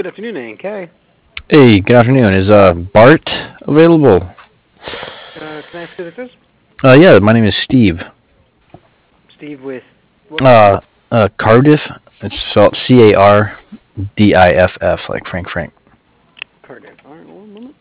Good afternoon, A&K. Hey, good afternoon. Is Bart available? Can I ask who this is? Yeah, my name is Steve. Steve with what company? Uh, Cardiff. It's spelled Cardiff, like Frank Frank. Cardiff. All right, one moment.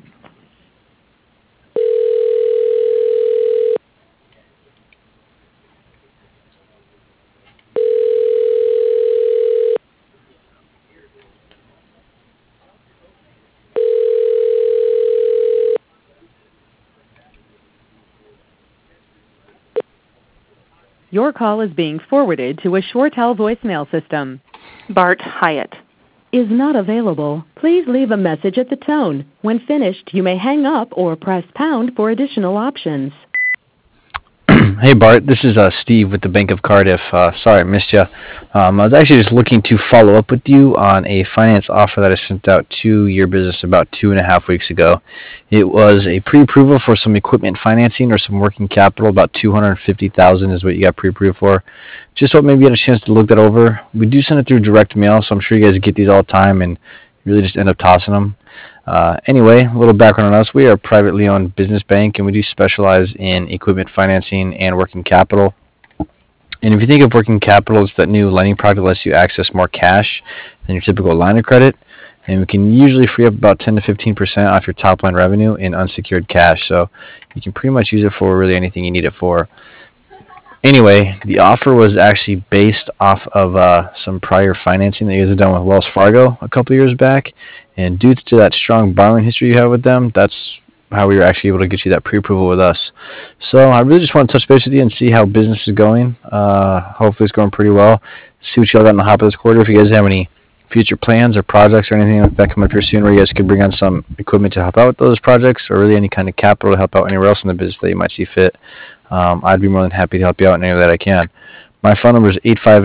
Your call is being forwarded to a ShoreTel voicemail system. Bart Hyatt is not available. Please leave a message at the tone. When finished, you may hang up or press pound for additional options. Hey Bart, this is Steve with the Bank of Cardiff. Sorry I missed you. I was actually just looking to follow up with you on a finance offer that I sent out to your business about 2.5 weeks ago. It was a pre-approval for some equipment financing or some working capital. About 250,000 is what you got pre-approved for. Just hope maybe you had a chance to look that over. We do send it through direct mail, so I'm sure you guys get these all the time and really just end up tossing them. Anyway, a little background on us. We are a privately owned business bank, and we do specialize in equipment financing and working capital. And if you think of working capital as that new lending product that lets you access more cash than your typical line of credit, and we can usually free up about 10 to 15% off your top line revenue in unsecured cash. So you can pretty much use it for really anything you need it for. Anyway, the offer was actually based off of some prior financing that you guys had done with Wells Fargo a couple years back. And due to that strong borrowing history you have with them, that's how we were actually able to get you that pre-approval with us. So I really just want to touch base with you and see how business is going. Hopefully it's going pretty well. See what y'all got in the hopper this quarter. If you guys have any future plans or projects or anything like that coming up here soon where you guys could bring on some equipment to help out with those projects, or really any kind of capital to help out anywhere else in the business that you might see fit, I'd be more than happy to help you out in any way that I can. My phone number is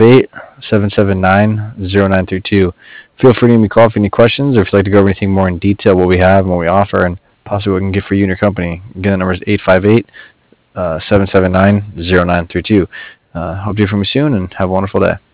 858-779-0932. Feel free to give me a call if you have any questions, or if you'd like to go over anything more in detail, what we have and what we offer, and possibly what we can get for you and your company. Again, the number is 858-779-0932. Hope to hear from you soon, and have a wonderful day.